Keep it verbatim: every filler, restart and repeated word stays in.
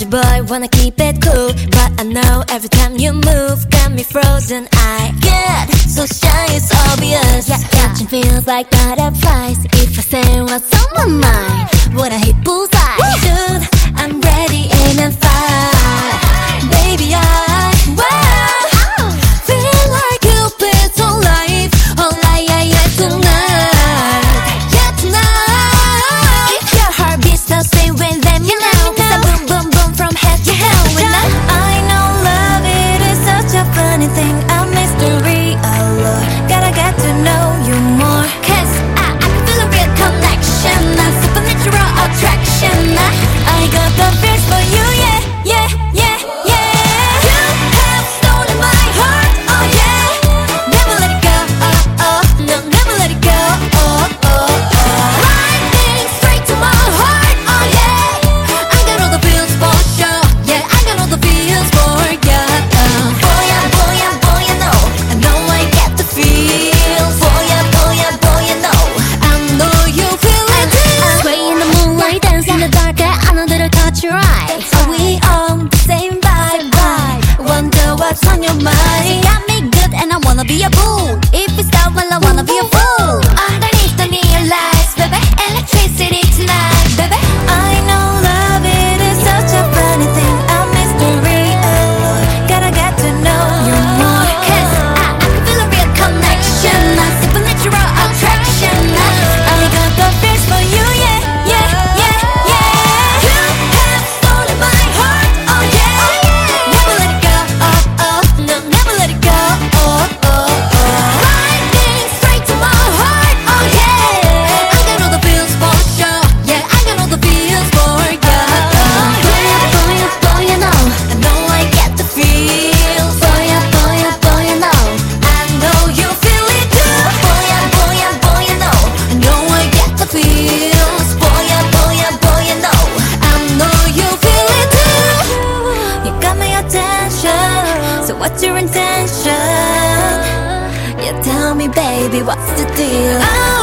crazy boy, wanna keep it cool, but I know every time you move got me frozen. I get so shy, it's obvious. Yeah, catching feels like butterflies. If I say what's on my mind, when I hit bullseye, dude, I'm ready, aim and fire. Baby, I wow, feel like Cupid's on life, on life, yeah, yeah, tonight, yeah, tonight. If your heart beats the same way, let me know. Cause I boom, boom, boom from head to toe. When I, I know love, it is such a funny thing, a mystery, oh Lord, gotta get to know you more. Cause I, I can feel a real connection, a supernatural attraction. I, I got the feels for you, yeah, yeah, yeah, yeah. You have stolen my heart, oh yeah. Never let it go, oh, oh, no, never let it go, oh, oh, oh. Lightning straight to my heart, oh yeah. I got all the feels for sure, yeah, I got all the feels for ya. Uh, boy, yeah, boy, yeah, boy, you know, I know I get the feels. Boy, yeah, boy, yeah, boy, you know, I know you feel it too. Sway in the moonlight, dance in the dark, I know that I caught your eye. Are we on the same vibe? vibe? Wonder what's on your mind. You got me good and I wanna be a fool. If we start, well, I wanna be a fool. Underneath the neon lights, baby, electricity tonight, baby. I know love, it is such a funny thing, a mystery, oh Lord, gotta get to know you more. Cause I, I can feel a real connection, a supernatural attraction. I, I got the feels for you, yeah, yeah, yeah, yeah. You have stolen my heart, oh yeah. Never let it go, oh, oh, no, never let it go, oh, oh, oh. Lightning straight to my heart, oh yeah. I got all the feels for sure, yeah, I got all the feels for ya. Boy, yeah, boy, yeah, boy, you know, I know I get the feels. Boy, yeah, boy, yeah, boy, you know, I know you feel it too. Boy, yeah, boy, yeah, boy, you know, I know I get the feels. Boy, yeah, boy, yeah, boy, you know, I know you feel it too. You got my attention, so what's your intention? Yeah, tell me, baby, what's the deal?